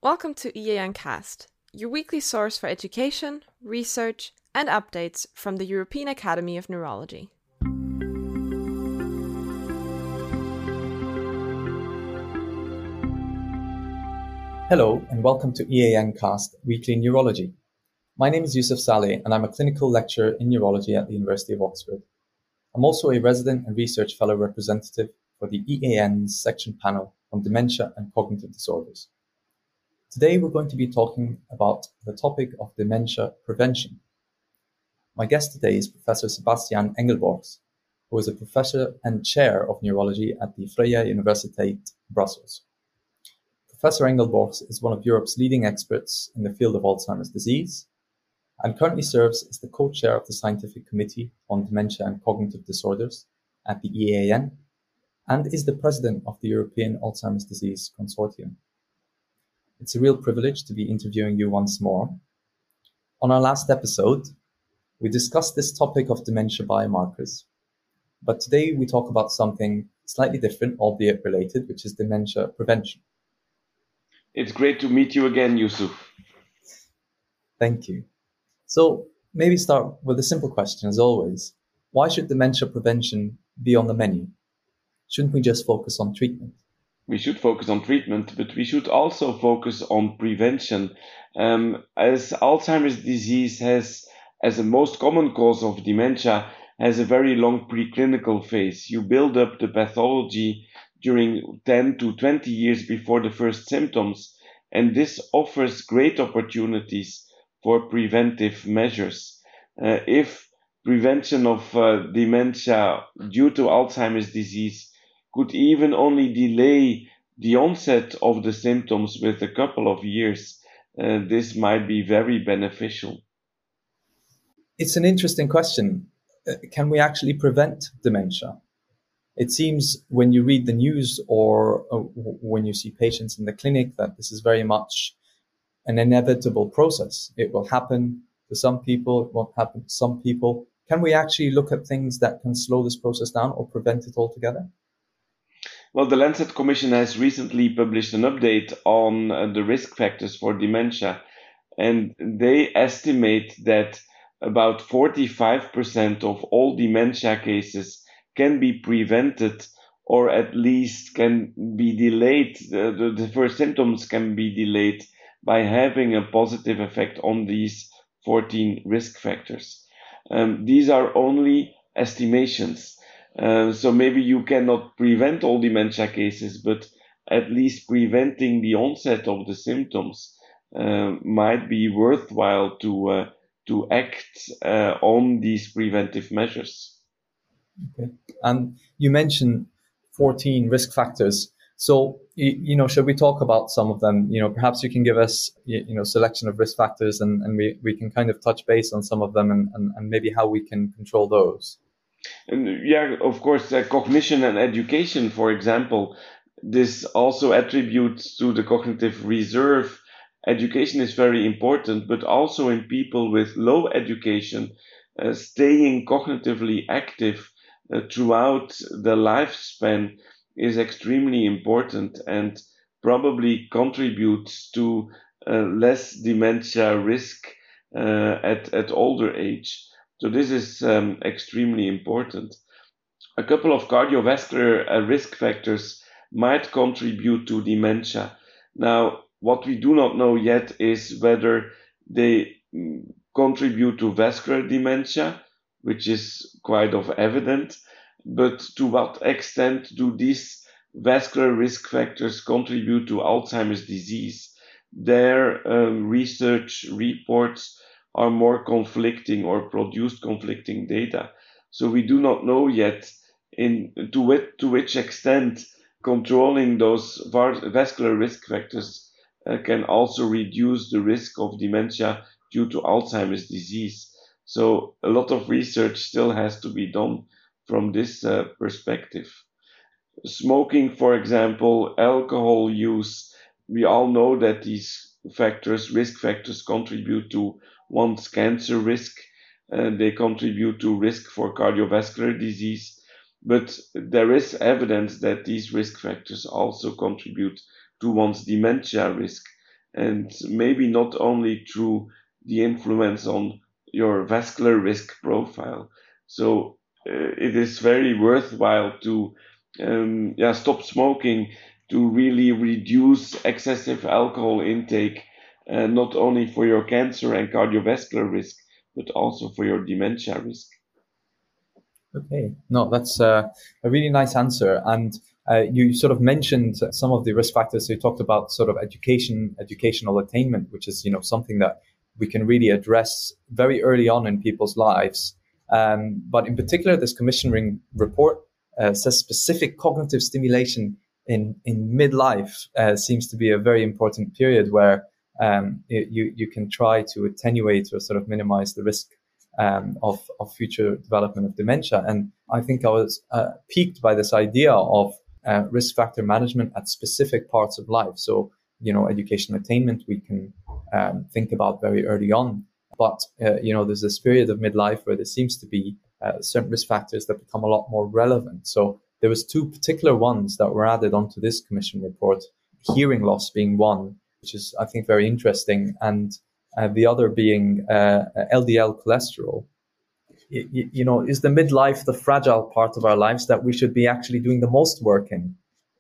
Welcome to EAN Cast, your weekly source for education, research, and updates from the European Academy of Neurology. Hello, and welcome to EAN Cast Weekly Neurology. My name is Yusuf Saleh, and I'm a clinical lecturer in neurology at the University of Oxford. I'm also a resident and research fellow representative for the EAN's section panel on dementia and cognitive disorders. Today, we're going to be talking about the topic of dementia prevention. My guest today is Professor Sebastian Engelborgs, who is a professor and chair of neurology at the Vrije Universiteit Brussels. Professor Engelborgs is one of Europe's leading experts in the field of Alzheimer's disease and currently serves as the co-chair of the Scientific Committee on Dementia and Cognitive Disorders at the EAN and is the president of the European Alzheimer's Disease Consortium. It's a real privilege to be interviewing you once more. On our last episode, we discussed this topic of dementia biomarkers, but today we talk about something slightly different, albeit related, which is dementia prevention. It's great to meet you again, Yusuf. Thank you. So maybe start with a simple question, as always. Why should dementia prevention be on the menu? Shouldn't we just focus on treatment? We should focus on treatment, but we should also focus on prevention. As Alzheimer's disease has, as a most common cause of dementia, has a very long preclinical phase. You build up the pathology during 10 to 20 years before the first symptoms, and this offers great opportunities for preventive measures. If prevention of dementia due to Alzheimer's disease could even only delay the onset of the symptoms with a couple of years, this might be very beneficial. It's an interesting question. Can we actually prevent dementia? It seems when you read the news or when you see patients in the clinic that this is very much an inevitable process. It will happen to some people, it won't happen to some people. Can we actually look at things that can slow this process down or prevent it altogether? Well, the Lancet Commission has recently published an update on the risk factors for dementia, and they estimate that about 45% of all dementia cases can be prevented or at least can be delayed. The first symptoms can be delayed by having a positive effect on these 14 risk factors. These are only estimations. So maybe you cannot prevent all dementia cases, but at least preventing the onset of the symptoms might be worthwhile to act on these preventive measures. Okay. And you mentioned 14 risk factors. So, should we talk about some of them? Perhaps you can give us, selection of risk factors and we can kind of touch base on some of them and maybe how we can control those. And yeah, of course, cognition and education, for example, this also attributes to the cognitive reserve. Education is very important, but also in people with low education, staying cognitively active throughout the lifespan is extremely important and probably contributes to less dementia risk at older age. So this is extremely important. A couple of cardiovascular risk factors might contribute to dementia. Now, what we do not know yet is whether they contribute to vascular dementia, which is quite evident, but to what extent do these vascular risk factors contribute to Alzheimer's disease? Their research reports are more conflicting or produced conflicting data. So we do not know yet to which extent controlling those vascular risk factors can also reduce the risk of dementia due to Alzheimer's disease. So a lot of research still has to be done from this perspective. Smoking, for example, alcohol use, we all know that these risk factors contribute to one's cancer risk. They contribute to risk for cardiovascular disease. But there is evidence that these risk factors also contribute to one's dementia risk. and maybe not only through the influence on your vascular risk profile. So it is very worthwhile to stop smoking, to really reduce excessive alcohol intake, not only for your cancer and cardiovascular risk, but also for your dementia risk. Okay, no, that's a really nice answer. And you sort of mentioned some of the risk factors. So you talked about sort of educational attainment, which is, something that we can really address very early on in people's lives. But in particular, this commissioning report says specific cognitive stimulation in midlife seems to be a very important period where you can try to attenuate or sort of minimize the risk of future development of dementia. And I think I was piqued by this idea of risk factor management at specific parts of life. So, educational attainment we can think about very early on. But, there's this period of midlife where there seems to be certain risk factors that become a lot more relevant. So there was two particular ones that were added onto this commission report, hearing loss being one, which is, I think, very interesting, and the other being LDL cholesterol. Is the midlife the fragile part of our lives that we should be actually doing the most work in?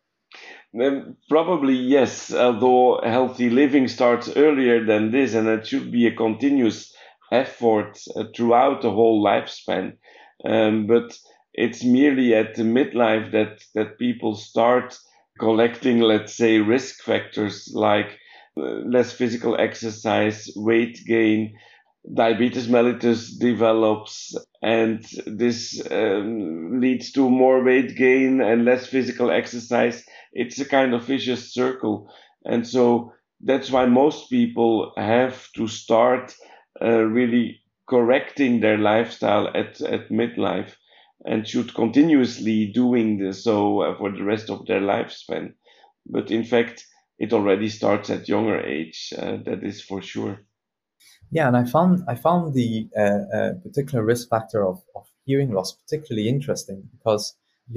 Probably yes, although healthy living starts earlier than this, and it should be a continuous effort throughout the whole lifespan. But it's merely at the midlife that people start collecting, let's say, risk factors like less physical exercise, weight gain, diabetes mellitus develops, and this leads to more weight gain and less physical exercise. It's a kind of vicious circle. And so that's why most people have to start really correcting their lifestyle at midlife, and should continuously doing this so for the rest of their lifespan. But in fact, it already starts at younger age. That is for sure. Yeah, and I found the particular risk factor of hearing loss particularly interesting because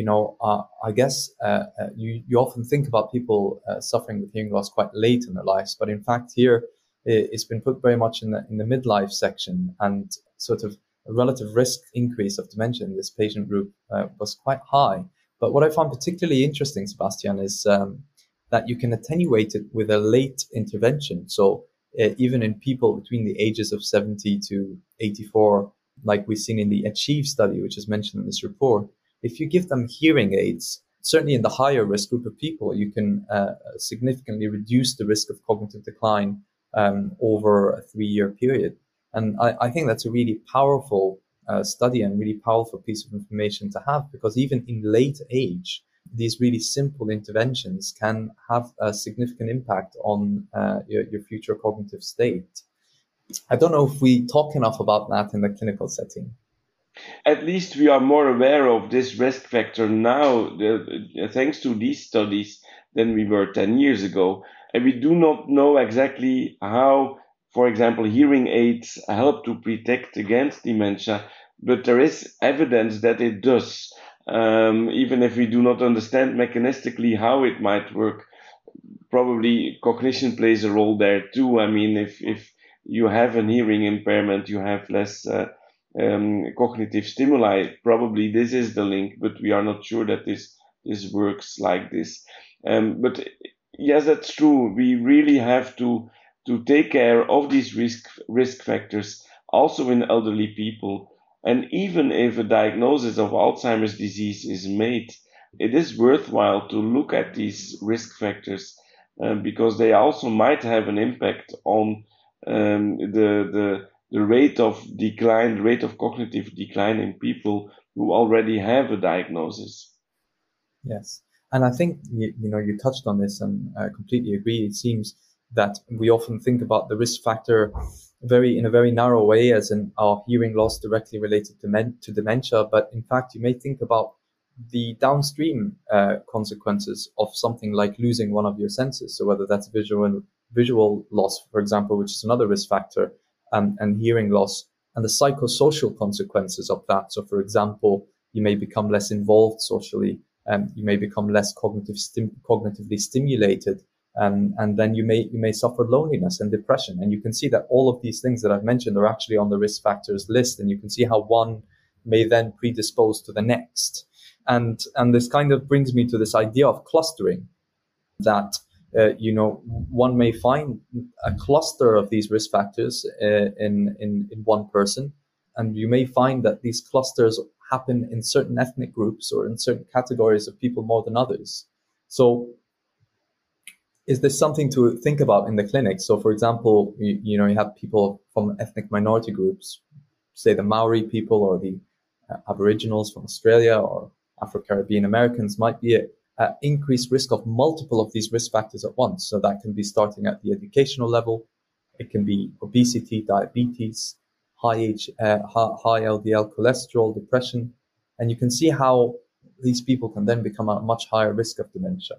I guess you often think about people suffering with hearing loss quite late in their lives, but in fact here it's been put very much in the midlife section, and sort of a relative risk increase of dementia in this patient group was quite high. But what I found particularly interesting, Sebastian, is that you can attenuate it with a late intervention. So even in people between the ages of 70 to 84, like we've seen in the ACHIEVE study, which is mentioned in this report, if you give them hearing aids, certainly in the higher risk group of people, you can significantly reduce the risk of cognitive decline over a 3-year period. And I think that's a really powerful study and really powerful piece of information to have, because even in late age, these really simple interventions can have a significant impact on your future cognitive state. I don't know if we talk enough about that in the clinical setting. At least we are more aware of this risk factor now, thanks to these studies, than we were 10 years ago. And we do not know exactly how, for example, hearing aids help to protect against dementia, but there is evidence that it does. Even if we do not understand mechanistically how it might work, probably cognition plays a role there too. I mean, if you have an hearing impairment, you have less cognitive stimuli. Probably this is the link, but we are not sure that this works like this. But yes, that's true. We really have to take care of these risk factors also in elderly people. And even if a diagnosis of Alzheimer's disease is made, it is worthwhile to look at these risk factors because they also might have an impact on the rate of decline, the rate of cognitive decline in people who already have a diagnosis. Yes, and I think you touched on this, and I completely agree. It seems that we often think about the risk factor in a very narrow way, as in our hearing loss directly related to dementia. But in fact, you may think about the downstream consequences of something like losing one of your senses. So whether that's visual loss, for example, which is another risk factor, and hearing loss, and the psychosocial consequences of that. So, for example, you may become less involved socially, you may become less cognitively stimulated, And then you may suffer loneliness and depression. And you can see that all of these things that I've mentioned are actually on the risk factors list, and you can see how one may then predispose to the next. And this kind of brings me to this idea of clustering, that one may find a cluster of these risk factors in one person, and you may find that these clusters happen in certain ethnic groups or in certain categories of people more than others. So is this something to think about in the clinic? So, for example, you have people from ethnic minority groups, say the Maori people or the Aboriginals from Australia or Afro-Caribbean Americans might be at increased risk of multiple of these risk factors at once. So that can be starting at the educational level. It can be obesity, diabetes, high LDL cholesterol, depression. And you can see how these people can then become at a much higher risk of dementia.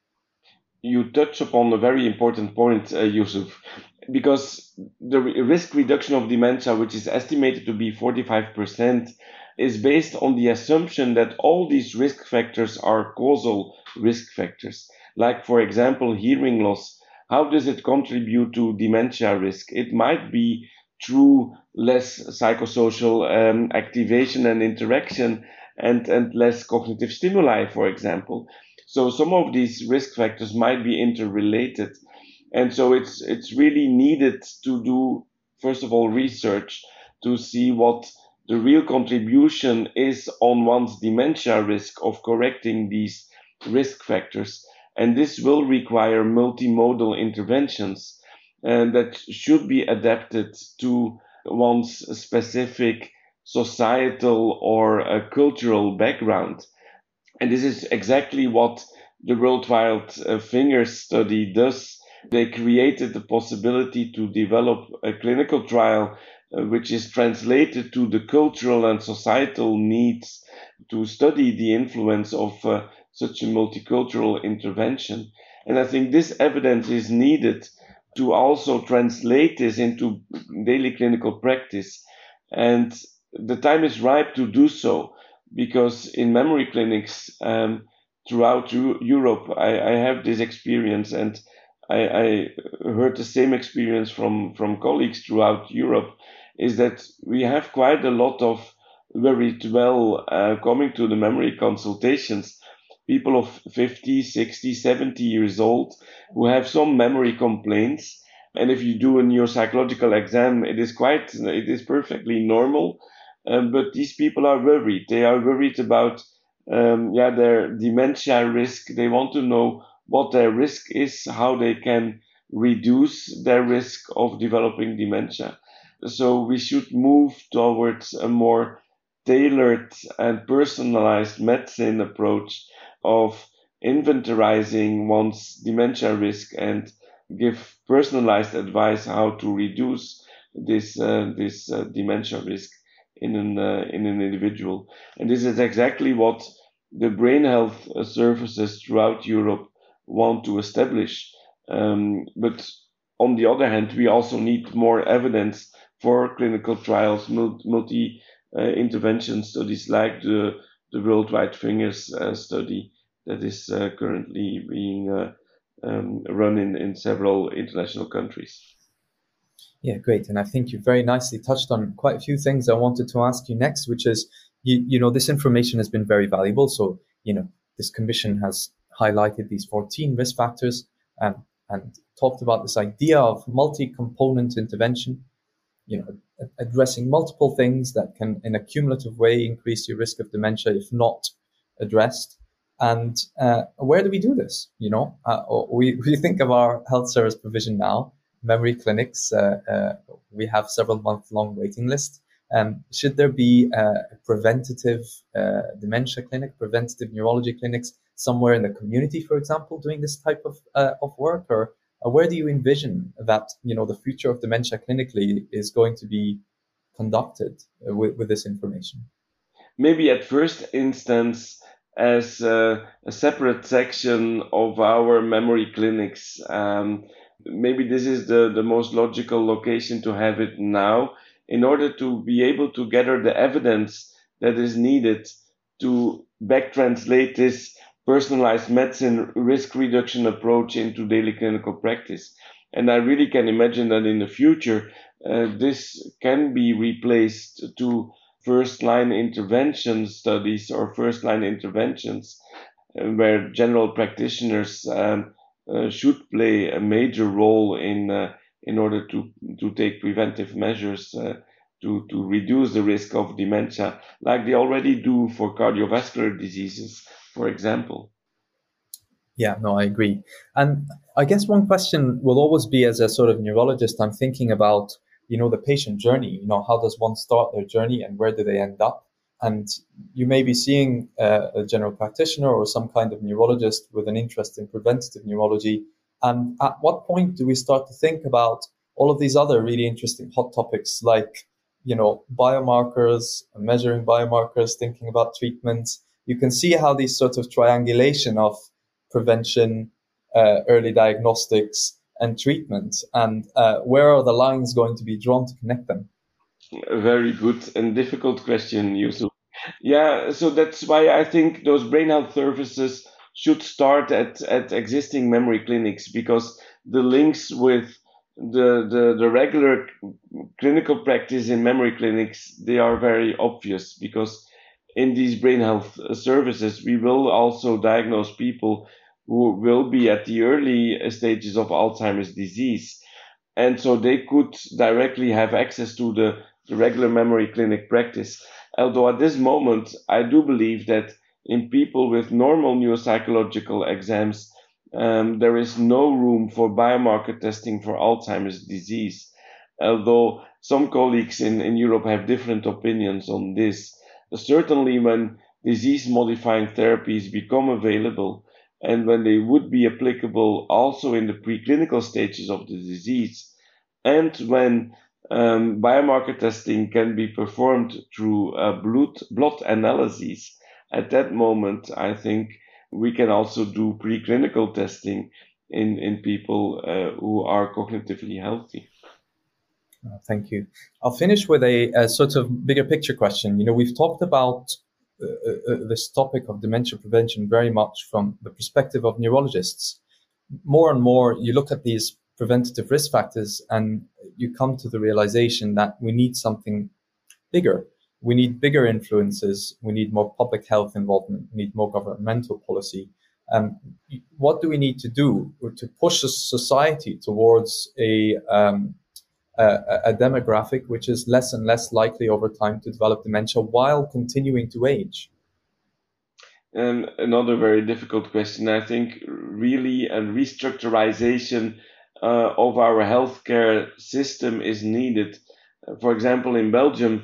You touch upon a very important point, Yusuf, because the risk reduction of dementia, which is estimated to be 45%, is based on the assumption that all these risk factors are causal risk factors. Like, for example, hearing loss. How does it contribute to dementia risk? It might be through less psychosocial activation and interaction and less cognitive stimuli, for example. So some of these risk factors might be interrelated. And so it's really needed to do, first of all, research to see what the real contribution is on one's dementia risk of correcting these risk factors. And this will require multimodal interventions that should be adapted to one's specific societal or cultural background. And this is exactly what the Worldwide Fingers study does. They created the possibility to develop a clinical trial which is translated to the cultural and societal needs to study the influence of such a multicultural intervention. And I think this evidence is needed to also translate this into daily clinical practice. And the time is ripe to do so, because in memory clinics throughout Europe, I have this experience, and I heard the same experience from colleagues throughout Europe, is that we have quite a lot of very well coming to the memory consultations, people of 50, 60, 70 years old who have some memory complaints. And if you do a neuropsychological exam, it is perfectly normal. But these people are worried. They are worried about their dementia risk. They want to know what their risk is, how they can reduce their risk of developing dementia. So we should move towards a more tailored and personalized medicine approach of inventorizing one's dementia risk and give personalized advice how to reduce this dementia risk in an individual. And this is exactly what the brain health services throughout Europe want to establish. But on the other hand, we also need more evidence for clinical trials, multi-intervention studies like the Worldwide Fingers study that is currently being run in several international countries. Yeah, great. And I think you very nicely touched on quite a few things I wanted to ask you next, which is, this information has been very valuable. So, this commission has highlighted these 14 risk factors and talked about this idea of multi-component intervention, addressing multiple things that can, in a cumulative way, increase your risk of dementia if not addressed. And where do we do this? We think of our health service provision now, memory clinics. We have several month-long waiting lists. Should there be a preventative dementia clinic, preventative neurology clinics somewhere in the community, for example, doing this type of work? Or where do you envision that, the future of dementia clinically is going to be conducted with this information? Maybe at first instance as a separate section of our memory clinics. Maybe this is the most logical location to have it now, in order to be able to gather the evidence that is needed to back translate this personalized medicine risk reduction approach into daily clinical practice. And I really can imagine that in the future, this can be replaced to first line intervention studies or first line interventions where general practitioners should play a major role in order to take preventive measures to reduce the risk of dementia, like they already do for cardiovascular diseases, for example. Yeah, no, I agree. And I guess one question will always be, as a sort of neurologist, I'm thinking about, the patient journey. How does one start their journey and where do they end up? And you may be seeing a general practitioner or some kind of neurologist with an interest in preventative neurology. And at what point do we start to think about all of these other really interesting hot topics like, biomarkers, measuring biomarkers, thinking about treatments? You can see how these sort of triangulation of prevention, early diagnostics, and treatment, and where are the lines going to be drawn to connect them? A very good and difficult question, Yusuf. Yeah, so that's why I think those brain health services should start at existing memory clinics, because the links with the regular clinical practice in memory clinics, they are very obvious, because in these brain health services, we will also diagnose people who will be at the early stages of Alzheimer's disease. And so they could directly have access to the regular memory clinic practice. Although at this moment, I do believe that in people with normal neuropsychological exams, there is no room for biomarker testing for Alzheimer's disease. Although some colleagues in Europe have different opinions on this. Certainly when disease-modifying therapies become available, and when they would be applicable also in the preclinical stages of the disease, and when biomarker testing can be performed through blood analyses, at that moment, I think we can also do preclinical testing in people who are cognitively healthy. Thank you. I'll finish with a sort of bigger picture question. We've talked about this topic of dementia prevention very much from the perspective of neurologists. More and more, you look at these preventative risk factors and you come to the realization that we need something bigger. We need bigger influences. We need more public health involvement. We need more governmental policy. What do we need to do to push a society towards a demographic which is less and less likely over time to develop dementia while continuing to age? And another very difficult question, I think, really a restructurization of our healthcare system is needed. For example, in Belgium,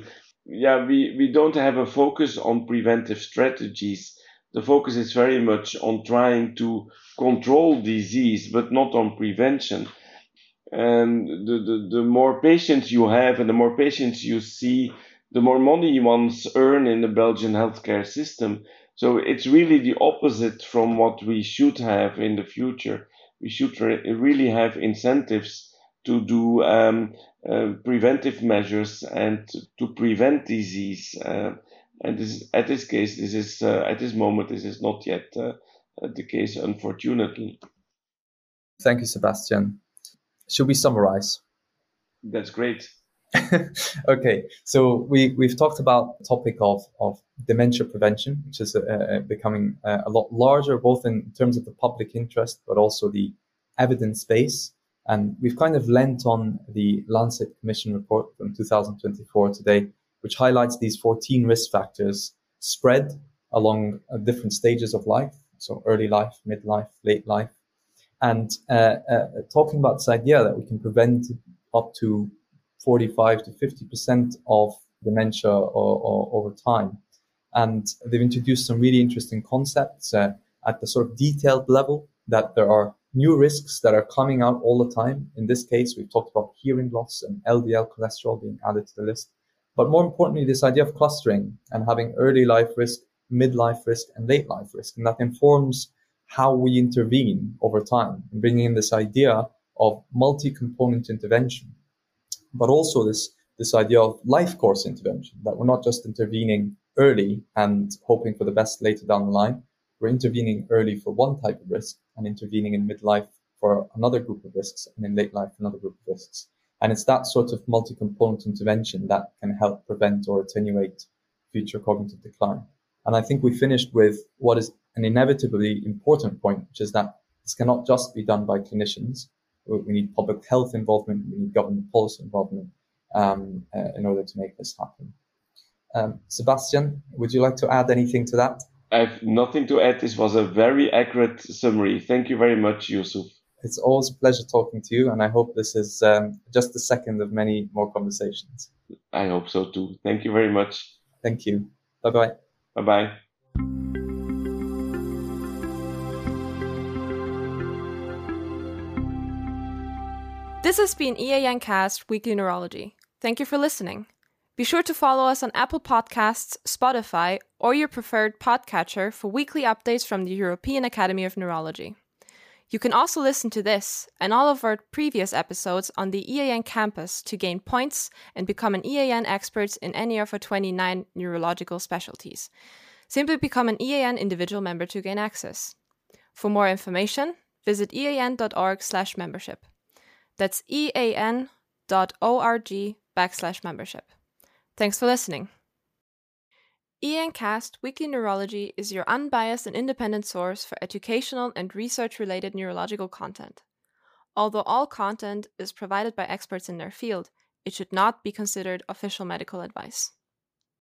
we don't have a focus on preventive strategies. The focus is very much on trying to control disease, but not on prevention. And the more patients you have and the more patients you see, the more money you once earn in the Belgian healthcare system. So it's really the opposite from what we should have in the future. We should really have incentives to do preventive measures and to prevent disease. And at this moment, this is not yet the case, unfortunately. Thank you, Sebastian. Should we summarize? That's great. Okay, so we've talked about the topic of dementia prevention, which is becoming a lot larger, both in terms of the public interest, but also the evidence base. And we've kind of lent on the Lancet Commission report from 2024 today, which highlights these 14 risk factors spread along different stages of life. So early life, midlife, late life. And talking about this idea that we can prevent up to 45 to 50% of dementia over time. And they've introduced some really interesting concepts at the sort of detailed level, that there are new risks that are coming out all the time. In this case, we've talked about hearing loss and LDL cholesterol being added to the list. But more importantly, this idea of clustering and having early life risk, midlife risk, and late life risk. And that informs how we intervene over time, and bringing in this idea of multi-component intervention, but also this idea of life course intervention, that we're not just intervening early and hoping for the best later down the line, we're intervening early for one type of risk and intervening in midlife for another group of risks and in late life another group of risks. And it's that sort of multi-component intervention that can help prevent or attenuate future cognitive decline. And I think we finished with what is an inevitably important point, which is that this cannot just be done by clinicians. We need public health involvement, we need government policy involvement in order to make this happen. Sebastian, would you like to add anything to that? I have nothing to add. This was a very accurate summary. Thank you very much, Yusuf. It's always a pleasure talking to you, and I hope this is just the second of many more conversations. I hope so too. Thank you very much. Thank you. Bye-bye. Bye-bye. This has been EAN Cast Weekly Neurology. Thank you for listening. Be sure to follow us on Apple Podcasts, Spotify, or your preferred podcatcher for weekly updates from the European Academy of Neurology. You can also listen to this and all of our previous episodes on the EAN campus to gain points and become an EAN expert in any of our 29 neurological specialties. Simply become an EAN individual member to gain access. For more information, visit ean.org/membership. That's ean.org/membership. Thanks for listening. EAN Cast Weekly Neurology is your unbiased and independent source for educational and research-related neurological content. Although all content is provided by experts in their field, it should not be considered official medical advice.